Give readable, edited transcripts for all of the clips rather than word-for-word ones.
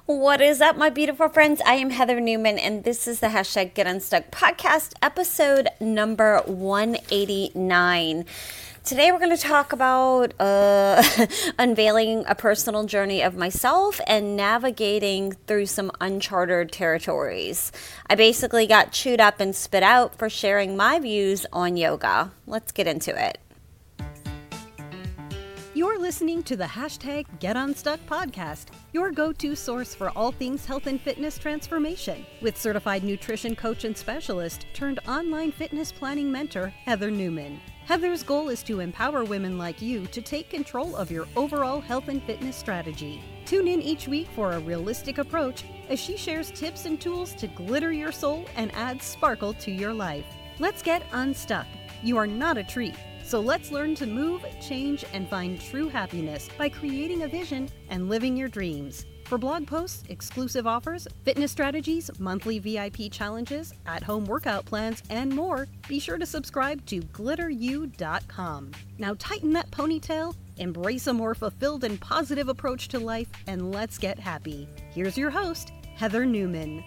What is up, my beautiful friends? I am Heather Newman, and this is the hashtag Get Unstuck podcast, episode number 189. Today, we're going to talk about unveiling a personal journey of myself and navigating through some uncharted territories. I basically got chewed up and spit out for sharing my views on yoga. Let's get into it. You're listening to the hashtag Get Unstuck podcast, your go-to source for all things health and fitness transformation, with certified nutrition coach and specialist turned online fitness planning mentor, Heather Newman. Heather's goal is to empower women like you to take control of your overall health and fitness strategy. Tune in each week for a realistic approach as she shares tips and tools to glitter your soul and add sparkle to your life. Let's get unstuck. You are not a tree. So let's learn to move, change, and find true happiness by creating a vision and living your dreams. For blog posts, exclusive offers, fitness strategies, monthly VIP challenges, at-home workout plans, and more, be sure to subscribe to glitteru.com. Now tighten that ponytail, embrace a more fulfilled and positive approach to life, and let's get happy. Here's your host, Heather Newman.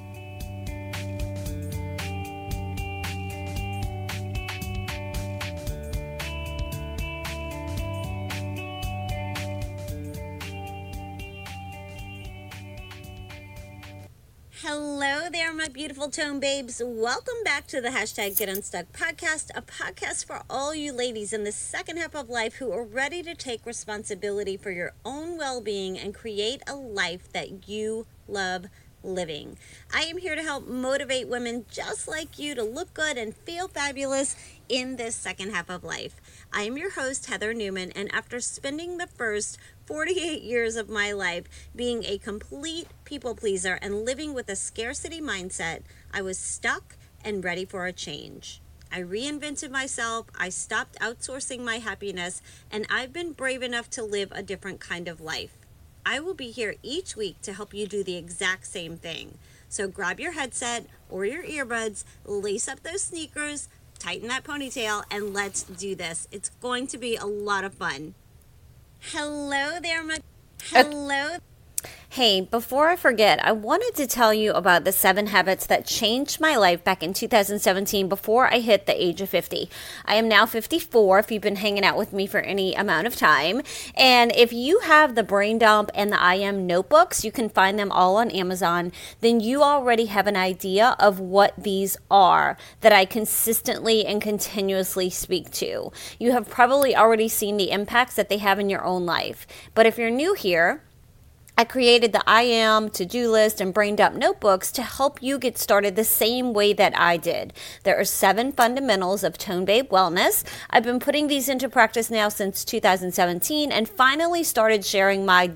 Hello there, my beautiful tone babes. Welcome back to the hashtag Get Unstuck podcast, a podcast for all you ladies in the second half of life who are ready to take responsibility for your own well-being and create a life that you love living. I am here to help motivate women just like you to look good and feel fabulous in this second half of life. I am your host, Heather Newman, and after spending the first 48 years of my life being a complete people pleaser and living with a scarcity mindset, I was stuck and ready for a change. I reinvented myself, I stopped outsourcing my happiness, and I've been brave enough to live a different kind of life. I will be here each week to help you do the exact same thing. So grab your headset or your earbuds, lace up those sneakers, tighten that ponytail, and let's do this. It's going to be a lot of fun. Hello there, Hello. Hey, before I forget, I wanted to tell you about the 7 habits that changed my life back in 2017 before I hit the age of 50. I am now 54 if you've been hanging out with me for any amount of time. And if you have the Brain Dump and the I Am notebooks, you can find them all on Amazon, then you already have an idea of what these are that I consistently and continuously speak to. You have probably already seen the impacts that they have in your own life. But if you're new here, I created the I Am, to-do list, and Brain Dump notebooks to help you get started the same way that I did. There are 7 fundamentals of Tone Babe Wellness. I've been putting these into practice now since 2017 and finally started sharing my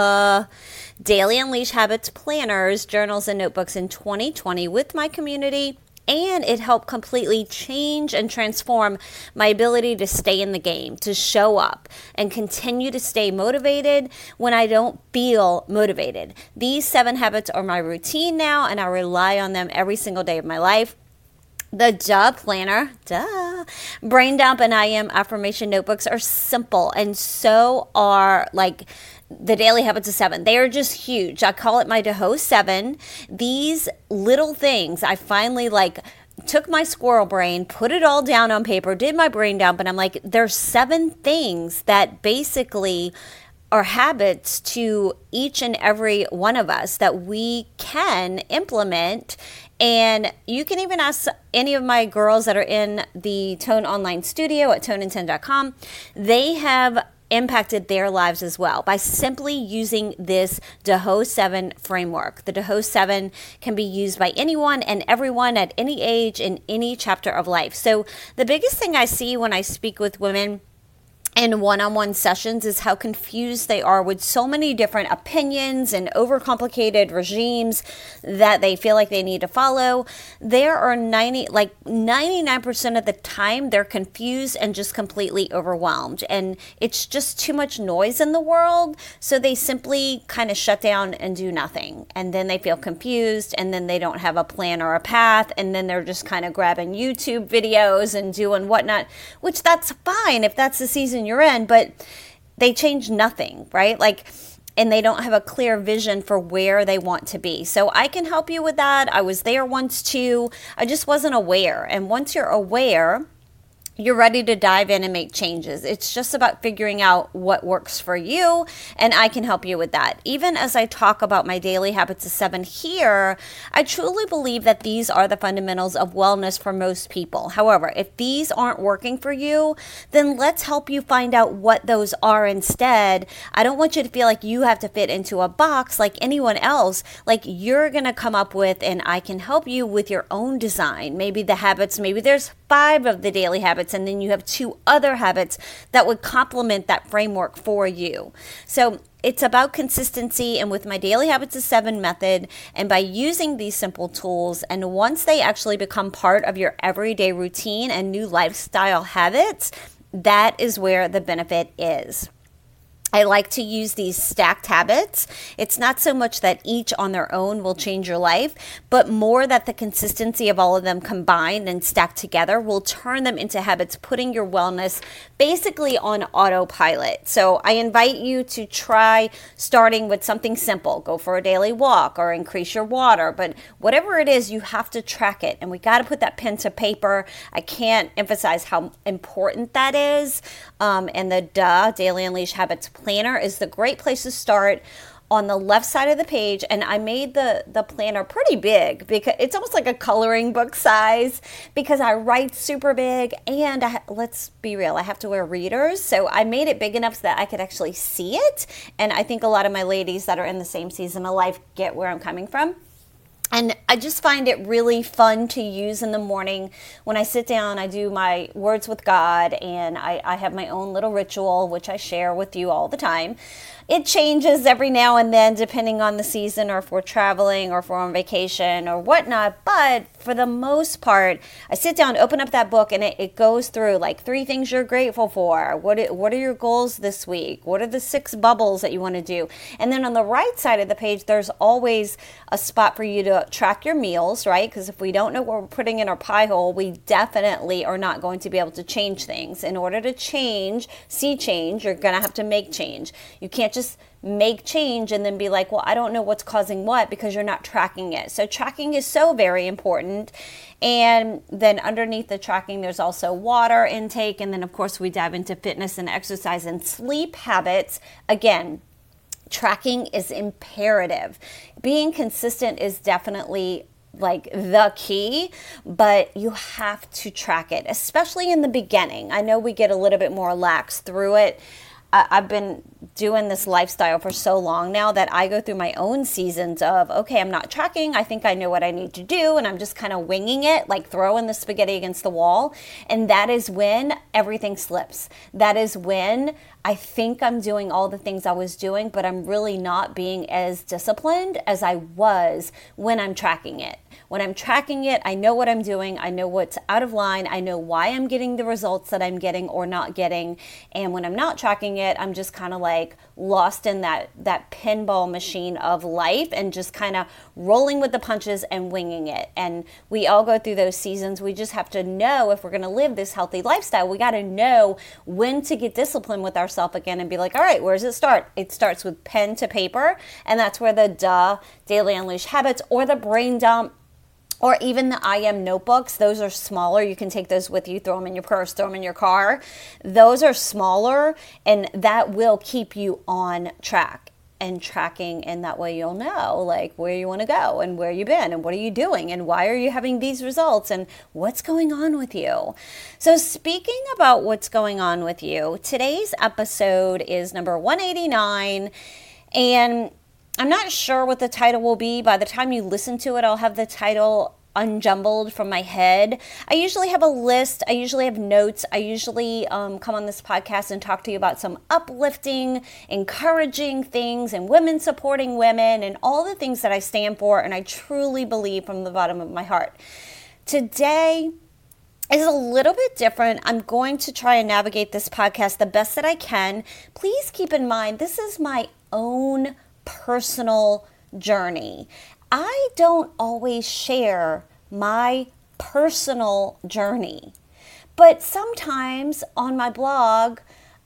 Daily Unleash Habits planners, journals, and notebooks in 2020 with my community. And it helped completely change and transform my ability to stay in the game, to show up, and continue to stay motivated when I don't feel motivated. These 7 habits are my routine now, and I rely on them every single day of my life. The Planner, Brain Dump, and I Am affirmation notebooks are simple, and so are the Daily Habits of 7. They are just huge. I call it my DeHo 7. These little things, I finally took my squirrel brain, put it all down on paper, did my brain dump, and I'm like, there's 7 things that basically are habits to each and every one of us that we can implement. And you can even ask any of my girls that are in the Tone Online Studio at tonein10.com. They have impacted their lives as well by simply using this DeHo 7 framework. The DeHo 7 can be used by anyone and everyone at any age in any chapter of life. So the biggest thing I see when I speak with women in one-on-one sessions is how confused they are with so many different opinions and overcomplicated regimes that they feel like they need to follow. There are 99% of the time they're confused and just completely overwhelmed, and it's just too much noise in the world, so they simply kind of shut down and do nothing, and then they feel confused, and then they don't have a plan or a path, and then they're just kind of grabbing YouTube videos and doing whatnot, which that's fine if that's the season you're in, but they change nothing, right? and they don't have a clear vision for where they want to be. So I can help you with that. I was there once too. I just wasn't aware. And once you're aware, you're ready to dive in and make changes. It's just about figuring out what works for you, and I can help you with that. Even as I talk about my daily habits of 7 here, I truly believe that these are the fundamentals of wellness for most people. However, if these aren't working for you, then let's help you find out what those are instead. I don't want you to feel like you have to fit into a box like anyone else. Like, you're going to come up with, and I can help you with your own design. Maybe the habits, maybe there's 5 of the daily habits, and then you have 2 other habits that would complement that framework for you. So it's about consistency, and with my daily habits of 7 method, and by using these simple tools, and once they actually become part of your everyday routine and new lifestyle habits, that is where the benefit is. I like to use these stacked habits. It's not so much that each on their own will change your life, but more that the consistency of all of them combined and stacked together will turn them into habits, putting your wellness basically on autopilot. So I invite you to try starting with something simple. Go for a daily walk or increase your water. But whatever it is, you have to track it. And we got to put that pen to paper. I can't emphasize how important that is. And the Daily Unleash Habits Planner is the great place to start. On the left side of the page, and I made the planner pretty big because it's almost like a coloring book size, because I write super big, and let's be real, I have to wear readers, so I made it big enough so that I could actually see it. And I think a lot of my ladies that are in the same season of life get where I'm coming from. And I just find it really fun to use in the morning. When I sit down, I do my words with God, and I have my own little ritual, which I share with you all the time. It changes every now and then depending on the season, or if we're traveling, or if we're on vacation or whatnot. But for the most part, I sit down, open up that book, and it goes through like 3 things you're grateful for. What are your goals this week? What are the 6 bubbles that you want to do? And then on the right side of the page, there's always a spot for you to track your meals, right? Because if we don't know what we're putting in our pie hole, we definitely are not going to be able to change things. In order to see change, you're going to have to make change. You can't just make change and then be like, well, I don't know what's causing what, because you're not tracking it. So tracking is so very important. And then underneath the tracking, there's also water intake. And then, of course, we dive into fitness and exercise and sleep habits. Again, tracking is imperative. Being consistent is definitely like the key, but you have to track it, especially in the beginning. I know we get a little bit more lax through it. I've been doing this lifestyle for so long now that I go through my own seasons of, okay, I'm not tracking. I think I know what I need to do. And I'm just kind of winging it, like throwing the spaghetti against the wall. And that is when everything slips. That is when I think I'm doing all the things I was doing, but I'm really not being as disciplined as I was when I'm tracking it. When I'm tracking it, I know what I'm doing. I know what's out of line. I know why I'm getting the results that I'm getting or not getting. And when I'm not tracking it, I'm just kind of like lost in that pinball machine of life and just kind of rolling with the punches and winging it. And we all go through those seasons. We just have to know, if we're going to live this healthy lifestyle, we got to know when to get disciplined with ourselves again and be like, all right, where does it start? It starts with pen to paper. And that's where the Daily Unleash Habits or the Brain Dump, or even the I Am notebooks, those are smaller. You can take those with you, throw them in your purse, throw them in your car. Those are smaller, and that will keep you on track and tracking, and that way you'll know like where you want to go and where you've been and what are you doing and why are you having these results and what's going on with you. So speaking about what's going on with you, today's episode is number 189, and I'm not sure what the title will be. By the time you listen to it, I'll have the title unjumbled from my head. I usually have a list. I usually have notes. I usually come on this podcast and talk to you about some uplifting, encouraging things and women supporting women and all the things that I stand for and I truly believe from the bottom of my heart. Today is a little bit different. I'm going to try and navigate this podcast the best that I can. Please keep in mind, this is my own personal journey. I don't always share my personal journey, but sometimes on my blog,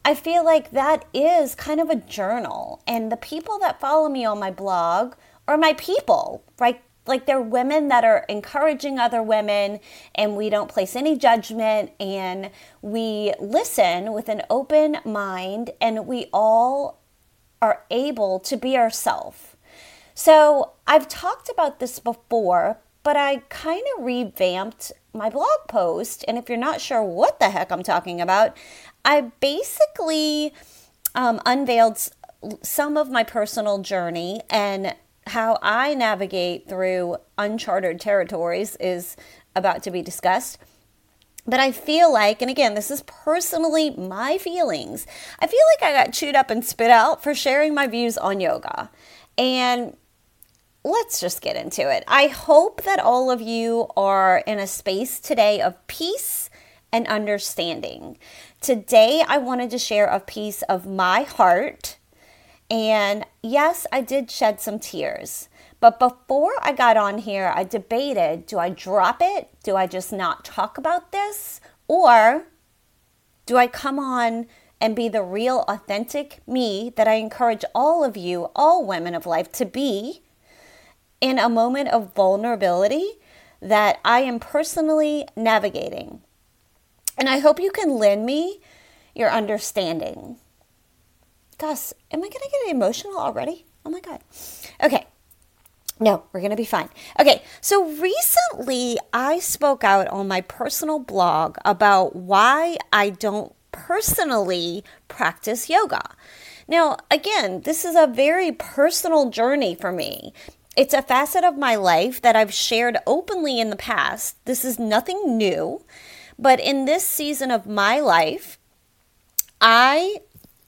I feel like that is kind of a journal. And the people that follow me on my blog are my people, right? Like they're women that are encouraging other women, and we don't place any judgment, and we listen with an open mind, and we all are able to be ourselves. So I've talked about this before, but I kind of revamped my blog post. And if you're not sure what the heck I'm talking about, I basically unveiled some of my personal journey, and how I navigate through uncharted territories is about to be discussed. But I feel like, and again, this is personally my feelings, I feel like I got chewed up and spit out for sharing my views on yoga. And let's just get into it. I hope that all of you are in a space today of peace and understanding. Today, I wanted to share a piece of my heart. And yes, I did shed some tears. But before I got on here, I debated, do I drop it? Do I just not talk about this? Or do I come on and be the real, authentic me that I encourage all of you, all women of life, to be in a moment of vulnerability that I am personally navigating? And I hope you can lend me your understanding. Gus, am I going to get emotional already? Oh my God. Okay. No, we're going to be fine. Okay. So recently I spoke out on my personal blog about why I don't personally practice yoga. Now, again, this is a very personal journey for me. It's a facet of my life that I've shared openly in the past. This is nothing new, but in this season of my life, I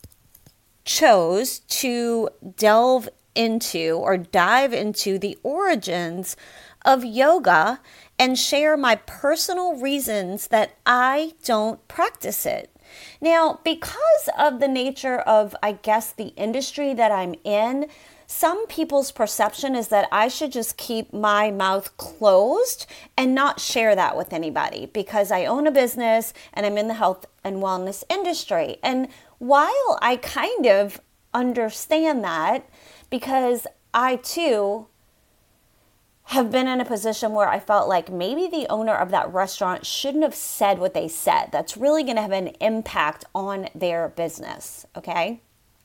chose to delve into or dive into the origins of yoga and share my personal reasons that I don't practice it. Now, because of the nature of, I guess, the industry that I'm in, some people's perception is that I should just keep my mouth closed and not share that with anybody because I own a business and I'm in the health and wellness industry. And while I kind of understand that, because I too have been in a position where I felt like maybe the owner of that restaurant shouldn't have said what they said. That's really going to have an impact on their business, okay?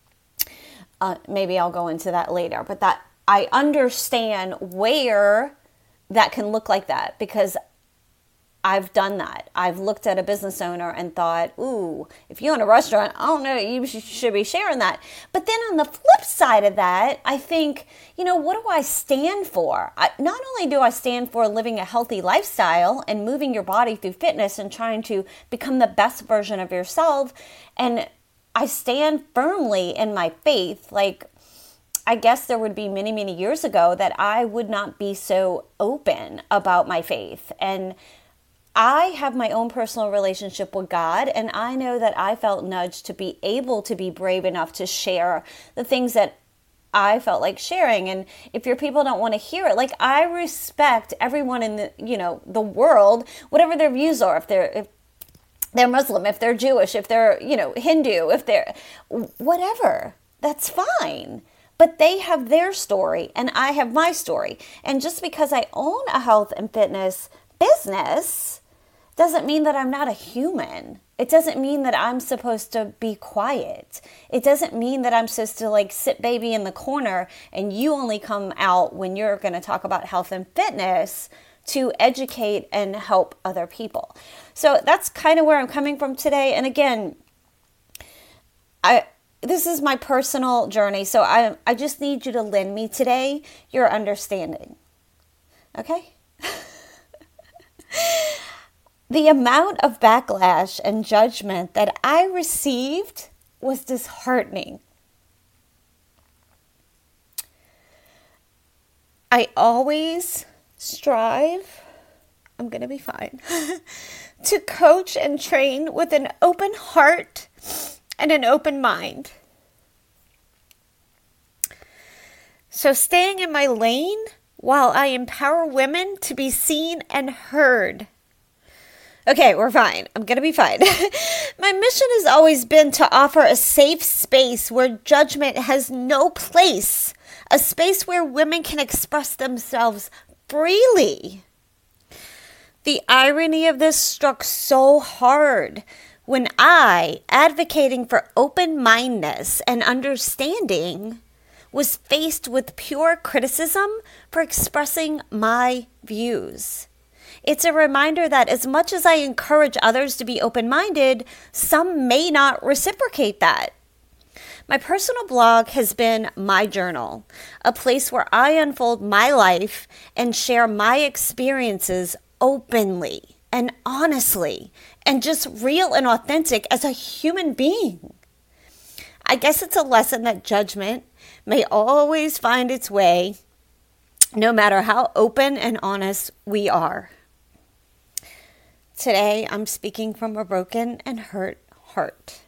Maybe I'll go into that later, but that I understand where that can look like that because I've done that. I've looked at a business owner and thought, ooh, if you own a restaurant, I don't know, you should be sharing that. But then on the flip side of that, I think, what do I stand for? Not only do I stand for living a healthy lifestyle and moving your body through fitness and trying to become the best version of yourself, and I stand firmly in my faith. Like, I guess there would be many, many years ago that I would not be so open about my faith. And I have my own personal relationship with God, and I know that I felt nudged to be able to be brave enough to share the things that I felt like sharing. And if your people don't want to hear it, like, I respect everyone in the world, whatever their views are, if they're Muslim, if they're Jewish, if they're, Hindu, if they're whatever, that's fine. But they have their story and I have my story. And just because I own a health and fitness business doesn't mean that I'm not a human. It doesn't mean that I'm supposed to be quiet. It doesn't mean that I'm supposed to sit baby in the corner and you only come out when you're going to talk about health and fitness to educate and help other people. So that's kind of where I'm coming from today. And again, this is my personal journey. So I just need you to lend me today your understanding. Okay? The amount of backlash and judgment that I received was disheartening. I always strive, I'm going to be fine, to coach and train with an open heart and an open mind. So staying in my lane while I empower women to be seen and heard. Okay, we're fine. I'm going to be fine. My mission has always been to offer a safe space where judgment has no place, a space where women can express themselves freely. The irony of this struck so hard when I, advocating for open-mindedness and understanding, was faced with pure criticism for expressing my views. It's a reminder that as much as I encourage others to be open-minded, some may not reciprocate that. My personal blog has been my journal, a place where I unfold my life and share my experiences openly and honestly and just real and authentic as a human being. I guess it's a lesson that judgment may always find its way, no matter how open and honest we are. Today, I'm speaking from a broken and hurt heart.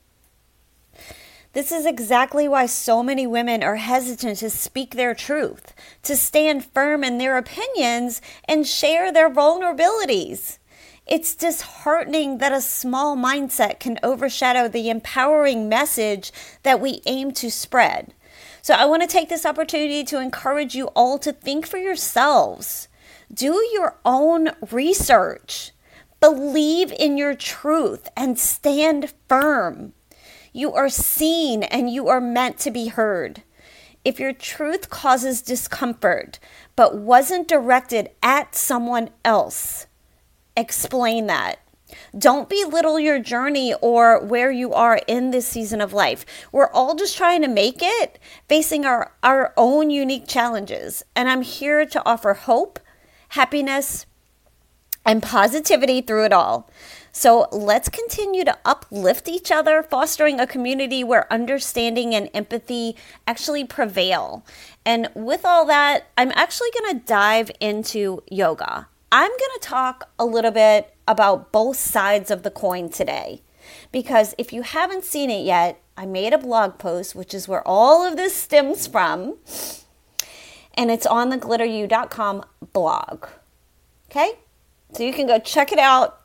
This is exactly why so many women are hesitant to speak their truth, to stand firm in their opinions and share their vulnerabilities. It's disheartening that a small mindset can overshadow the empowering message that we aim to spread. So I want to take this opportunity to encourage you all to think for yourselves. Do your own research. Believe in your truth and stand firm. You are seen and you are meant to be heard. If your truth causes discomfort but wasn't directed at someone else, explain that. Don't belittle your journey or where you are in this season of life. We're all just trying to make it, facing our own unique challenges. And I'm here to offer hope, happiness, and positivity through it all. So let's continue to uplift each other, fostering a community where understanding and empathy actually prevail. And with all that, I'm actually going to dive into yoga. I'm going to talk a little bit about both sides of the coin today, because if you haven't seen it yet, I made a blog post, which is where all of this stems from, and it's on the glitteru.com blog. Okay? So you can go check it out,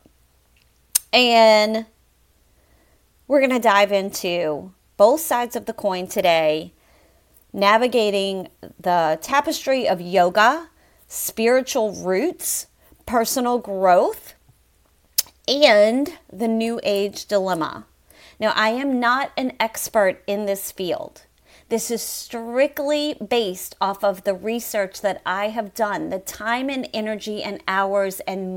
and we're going to dive into both sides of the coin today, navigating the tapestry of yoga, spiritual roots, personal growth, and the New Age dilemma. Now, I am not an expert in this field. This is strictly based off of the research that I have done, the time and energy and hours and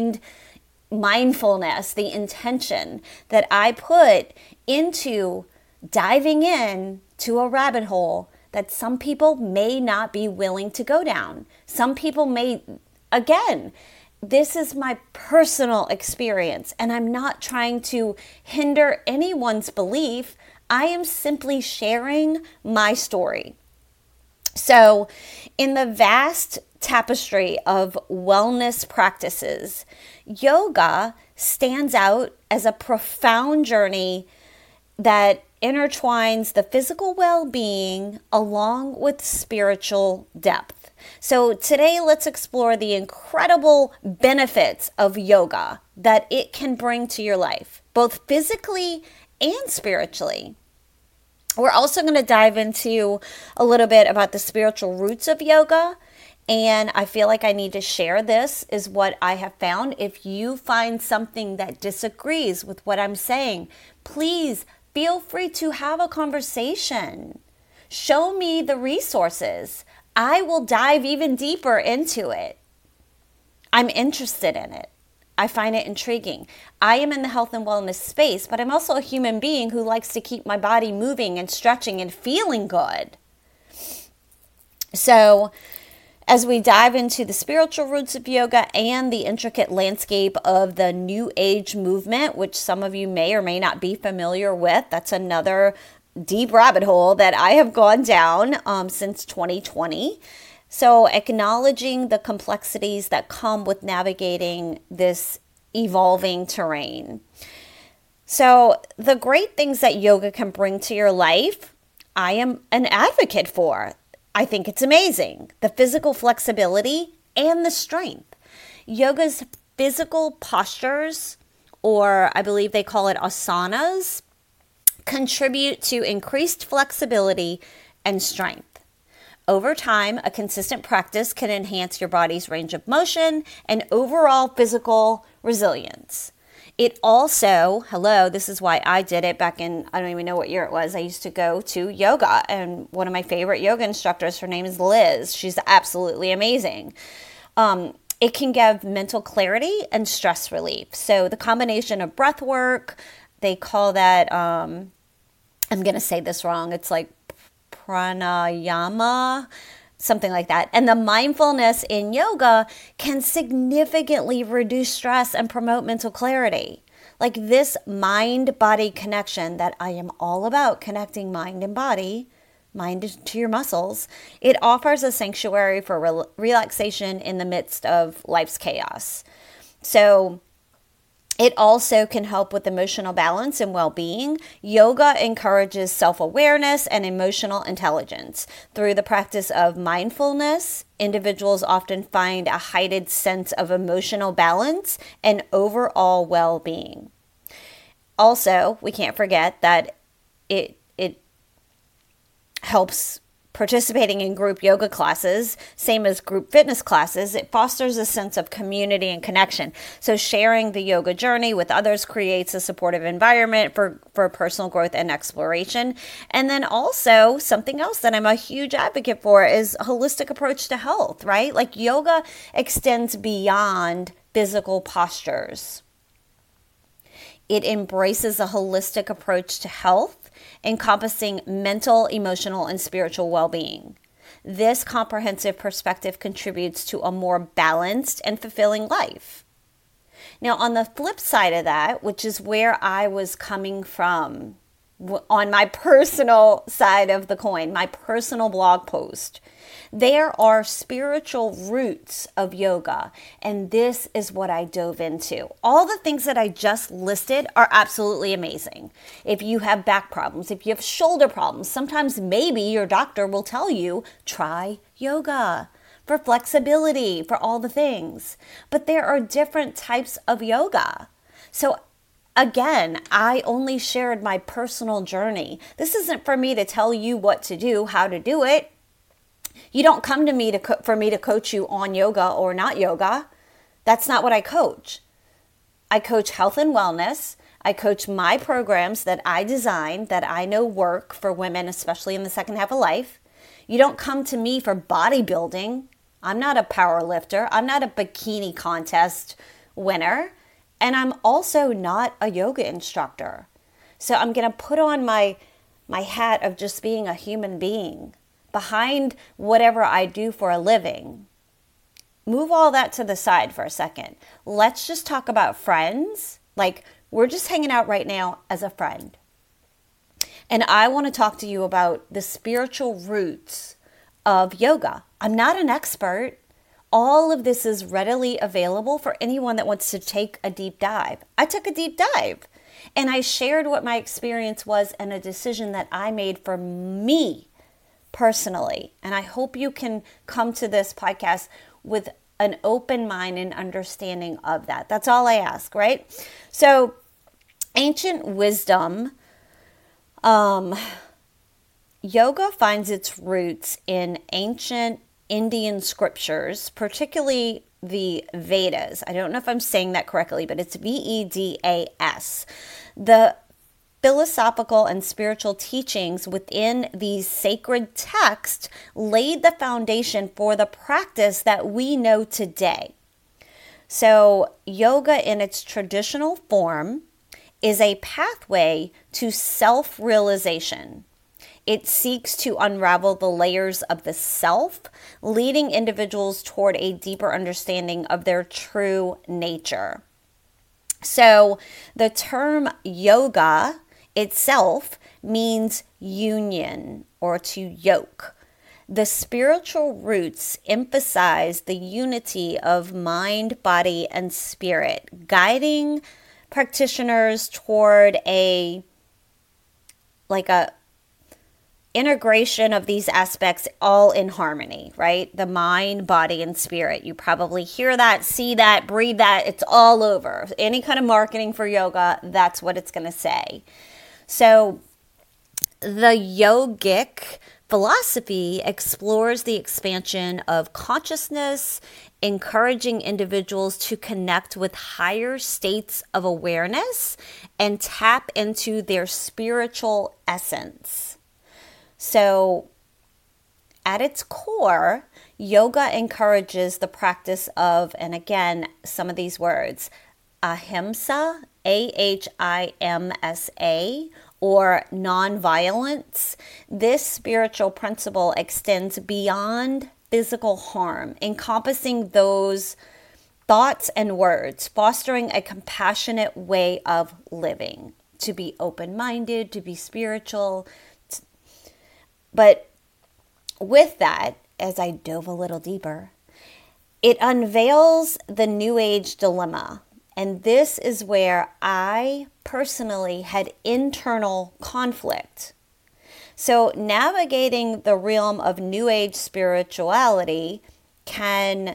mindfulness, the intention that I put into diving in to a rabbit hole that some people may not be willing to go down. Some people may, again, this is my personal experience, and I'm not trying to hinder anyone's belief. I am simply sharing my story. So, in the vast tapestry of wellness practices, yoga stands out as a profound journey that intertwines the physical well-being along with spiritual depth. So today, let's explore the incredible benefits of yoga that it can bring to your life, both physically and spiritually. We're also going to dive into a little bit about the spiritual roots of yoga. And I feel like I need to share this is what I have found. If you find something that disagrees with what I'm saying, please feel free to have a conversation. Show me the resources. I will dive even deeper into it. I'm interested in it. I find it intriguing. I am in the health and wellness space, but I'm also a human being who likes to keep my body moving and stretching and feeling good. So, as we dive into the spiritual roots of yoga and the intricate landscape of the New Age movement, which some of you may or may not be familiar with, that's another deep rabbit hole that I have gone down since 2020. So acknowledging the complexities that come with navigating this evolving terrain. So the great things that yoga can bring to your life, I am an advocate for. I think it's amazing. The physical flexibility and the strength. Yoga's physical postures, or I believe they call it asanas, contribute to increased flexibility and strength. Over time, a consistent practice can enhance your body's range of motion and overall physical resilience. It also, this is why I did it back in, I don't even know what year it was. I used to go to yoga, and one of my favorite yoga instructors, her name is Liz. She's absolutely amazing. It can give mental clarity and stress relief. So the combination of breath work, they call that, I'm going to say this wrong. It's like pranayama, something like that. And the mindfulness in yoga can significantly reduce stress and promote mental clarity. Like this mind-body connection that I am all about, connecting mind and body, mind to your muscles, it offers a sanctuary for relaxation in the midst of life's chaos. So it also can help with emotional balance and well-being. Yoga encourages self-awareness and emotional intelligence. Through the practice of mindfulness, individuals often find a heightened sense of emotional balance and overall well-being. Also, we can't forget that it helps participating in group yoga classes, same as group fitness classes. It fosters a sense of community and connection. So sharing the yoga journey with others creates a supportive environment for personal growth and exploration. And then also something else that I'm a huge advocate for is a holistic approach to health, right? Like yoga extends beyond physical postures. It embraces a holistic approach to health, encompassing mental, emotional, and spiritual well-being. This comprehensive perspective contributes to a more balanced and fulfilling life. Now, on the flip side of that, which is where I was coming from on my personal side of the coin, my personal blog post, there are spiritual roots of yoga, and this is what I dove into. All the things that I just listed are absolutely amazing. If you have back problems, if you have shoulder problems, sometimes maybe your doctor will tell you, try yoga for flexibility, for all the things. But there are different types of yoga. So again, I only shared my personal journey. This isn't for me to tell you what to do, how to do it. You don't come to me for me to coach you on yoga or not yoga. That's not what I coach. I coach health and wellness. I coach my programs that I design, that I know work for women, especially in the second half of life. You don't come to me for bodybuilding. I'm not a power lifter. I'm not a bikini contest winner. And I'm also not a yoga instructor. So I'm going to put on my hat of just being a human being behind whatever I do for a living. Move all that to the side for a second. Let's just talk about friends. Like, we're just hanging out right now as a friend. And I want to talk to you about the spiritual roots of yoga. I'm not an expert. All of this is readily available for anyone that wants to take a deep dive. I took a deep dive and I shared what my experience was and a decision that I made for me personally. And I hope you can come to this podcast with an open mind and understanding of that. That's all I ask, right? So ancient wisdom, yoga finds its roots in ancient Indian scriptures, particularly the Vedas. I don't know if I'm saying that correctly, but it's Vedas. The philosophical and spiritual teachings within these sacred texts laid the foundation for the practice that we know today. So yoga in its traditional form is a pathway to self-realization. It seeks to unravel the layers of the self, leading individuals toward a deeper understanding of their true nature. So the term yoga itself means union or to yoke. The spiritual roots emphasize the unity of mind, body, and spirit, guiding practitioners toward integration of these aspects all in harmony, right? The mind, body, and spirit. You probably hear that, see that, breathe that. It's all over. Any kind of marketing for yoga, that's what it's going to say. So the yogic philosophy explores the expansion of consciousness, encouraging individuals to connect with higher states of awareness and tap into their spiritual essence. So, at its core, yoga encourages the practice of, and again, some of these words, ahimsa, ahimsa, or nonviolence. This spiritual principle extends beyond physical harm, encompassing those thoughts and words, fostering a compassionate way of living, to be open-minded, to be spiritual. But with that, as I dove a little deeper, it unveils the New Age dilemma. And this is where I personally had internal conflict. So navigating the realm of New Age spirituality can,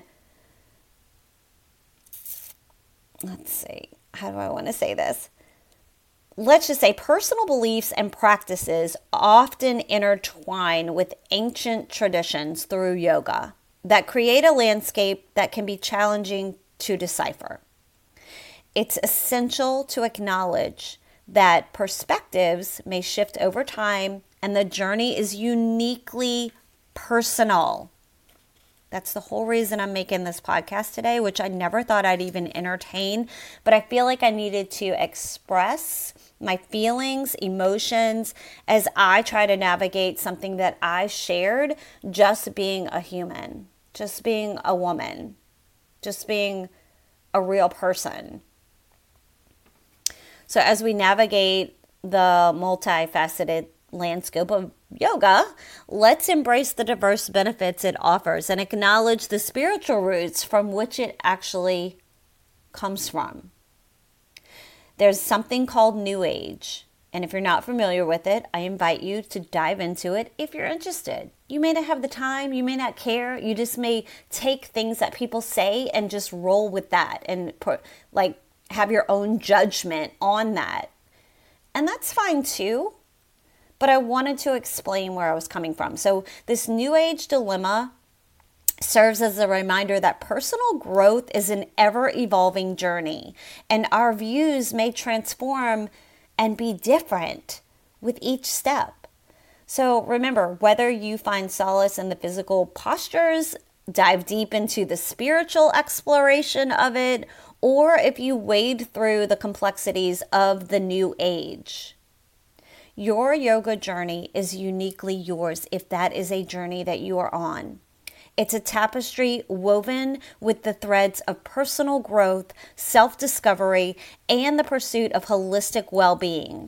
let's see, how do I want to say this? Let's just say personal beliefs and practices often intertwine with ancient traditions through yoga that create a landscape that can be challenging to decipher. It's essential to acknowledge that perspectives may shift over time and the journey is uniquely personal. That's the whole reason I'm making this podcast today, which I never thought I'd even entertain, but I feel like I needed to express my feelings, emotions, as I try to navigate something that I shared, just being a human, just being a woman, just being a real person. So as we navigate the multifaceted landscape of yoga, let's embrace the diverse benefits it offers and acknowledge the spiritual roots from which it actually comes from. There's something called New Age, and if you're not familiar with it, I invite you to dive into it if you're interested. You may not have the time, you may not care, you just may take things that people say and just roll with that and have your own judgment on that. And that's fine too. But I wanted to explain where I was coming from. So this New Age dilemma serves as a reminder that personal growth is an ever-evolving journey, and our views may transform and be different with each step. So remember, whether you find solace in the physical postures, dive deep into the spiritual exploration of it, or if you wade through the complexities of the New Age, your yoga journey is uniquely yours if that is a journey that you are on. It's a tapestry woven with the threads of personal growth, self-discovery, and the pursuit of holistic well-being.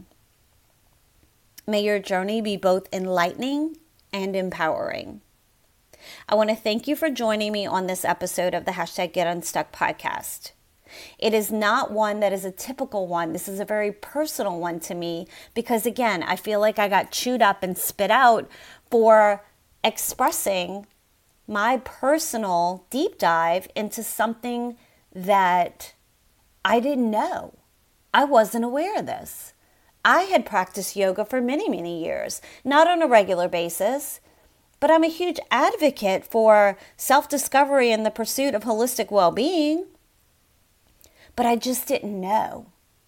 May your journey be both enlightening and empowering. I want to thank you for joining me on this episode of the #GetUnstuck podcast. It is not one that is a typical one. This is a very personal one to me because, again, I feel like I got chewed up and spit out for expressing my personal deep dive into something that I didn't know. I wasn't aware of this. I had practiced yoga for many, many years, not on a regular basis, but I'm a huge advocate for self-discovery and the pursuit of holistic well-being. But I just didn't know.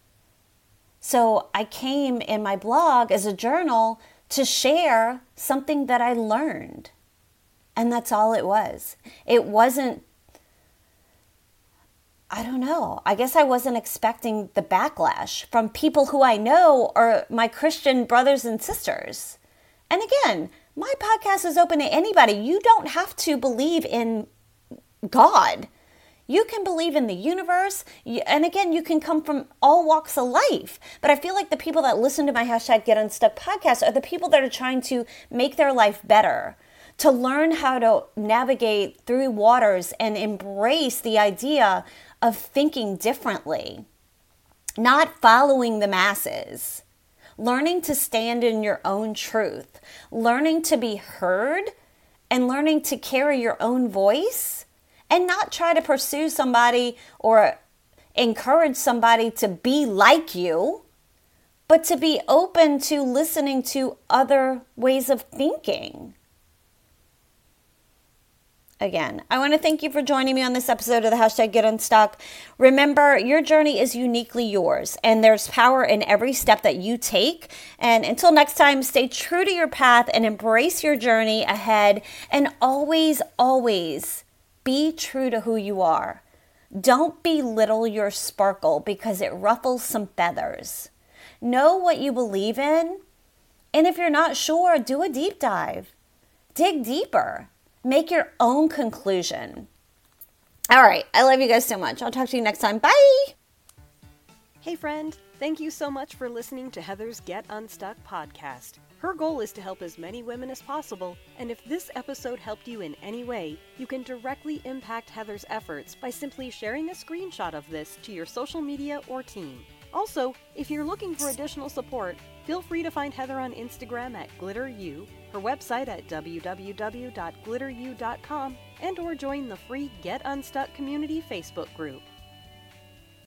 So I came in my blog as a journal to share something that I learned. And that's all it was. It wasn't, I don't know. I guess I wasn't expecting the backlash from people who I know or my Christian brothers and sisters. And again, my podcast is open to anybody. You don't have to believe in God. You can believe in the universe. And again, you can come from all walks of life. But I feel like the people that listen to my #GetUnstuck podcast are the people that are trying to make their life better, to learn how to navigate through waters and embrace the idea of thinking differently, not following the masses. learning to stand in your own truth, learning to be heard, and learning to carry your own voice and not try to pursue somebody or encourage somebody to be like you, but to be open to listening to other ways of thinking. Again, I want to thank you for joining me on this episode of the Hashtag Get Unstuck. Remember, your journey is uniquely yours, and there's power in every step that you take. And until next time, stay true to your path and embrace your journey ahead. And always, always be true to who you are. Don't belittle your sparkle because it ruffles some feathers. Know what you believe in. And if you're not sure, do a deep dive. Dig deeper. Make your own conclusion. All right. I love you guys so much. I'll talk to you next time. Bye. Hey friend, thank you so much for listening to Heather's Get Unstuck podcast. Her goal is to help as many women as possible, and if this episode helped you in any way, you can directly impact Heather's efforts by simply sharing a screenshot of this to your social media or team. Also, if you're looking for additional support, feel free to find Heather on Instagram at GlitterU, her website at www.glitteru.com, and or join the free Get Unstuck community Facebook group.